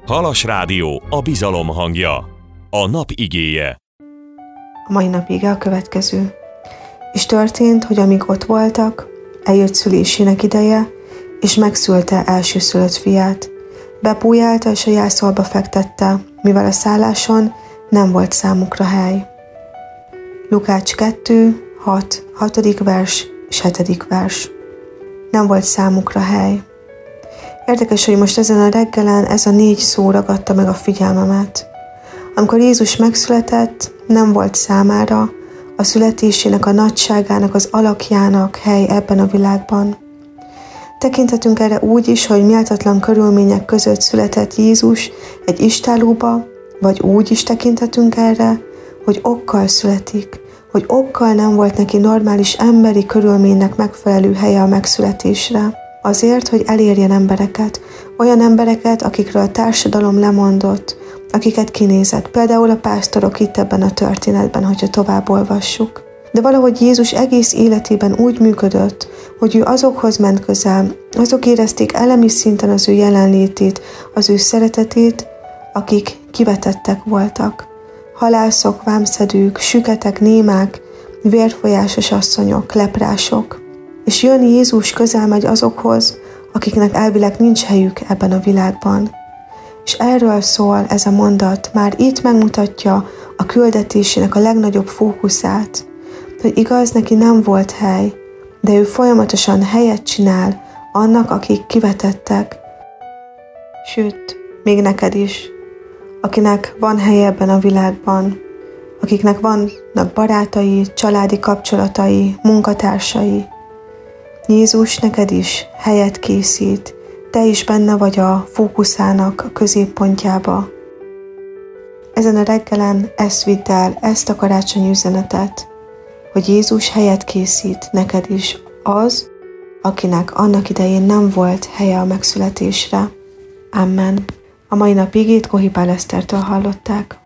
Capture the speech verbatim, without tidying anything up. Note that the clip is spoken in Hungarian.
Halas Rádió, a bizalom hangja. A nap igéje. A mai nap ige a következő. És történt, hogy amíg ott voltak, eljött szülésének ideje, és megszülte elsőszülött fiát. Bepújálta és a jászolba fektette, mivel a szálláson nem volt számukra hely. Lukács kettő, hat, hatodik vers és hetedik vers. Nem volt számukra hely. Érdekes, hogy most ezen a reggelen ez a négy szó ragadta meg a figyelmemet. Amikor Jézus megszületett, nem volt számára a születésének, a nagyságának, az alakjának hely ebben a világban. Tekinthetünk erre úgy is, hogy méltatlan körülmények között született Jézus egy istállóba, vagy úgy is tekinthetünk erre, hogy okkal születik, hogy okkal nem volt neki normális emberi körülménynek megfelelő helye a megszületésre. Azért, hogy elérjen embereket, olyan embereket, akikről a társadalom lemondott, akiket kinézett, például a pásztorok itt ebben a történetben, hogyha tovább olvassuk. De valahogy Jézus egész életében úgy működött, hogy ő azokhoz ment közel, azok érezték elemi szinten az ő jelenlétét, az ő szeretetét, akik kivetettek voltak. Halászok, vámszedők, süketek, némák, vérfolyásos asszonyok, leprások. És jön Jézus, közel megy azokhoz, akiknek elvileg nincs helyük ebben a világban. És erről szól ez a mondat, már itt megmutatja a küldetésének a legnagyobb fókuszát, hogy igaz, neki nem volt hely, de ő folyamatosan helyet csinál annak, akik kivetettek. Sőt, még neked is, akinek van helye ebben a világban, akiknek vannak barátai, családi kapcsolatai, munkatársai. Jézus neked is helyet készít, te is benne vagy a fókuszának a középpontjába. Ezen a reggelen ezt vidd el, ezt a karácsonyi üzenetet, hogy Jézus helyet készít neked is, az, akinek annak idején nem volt helye a megszületésre. Amen. A mai nap igét Kohipál Esztertől hallották.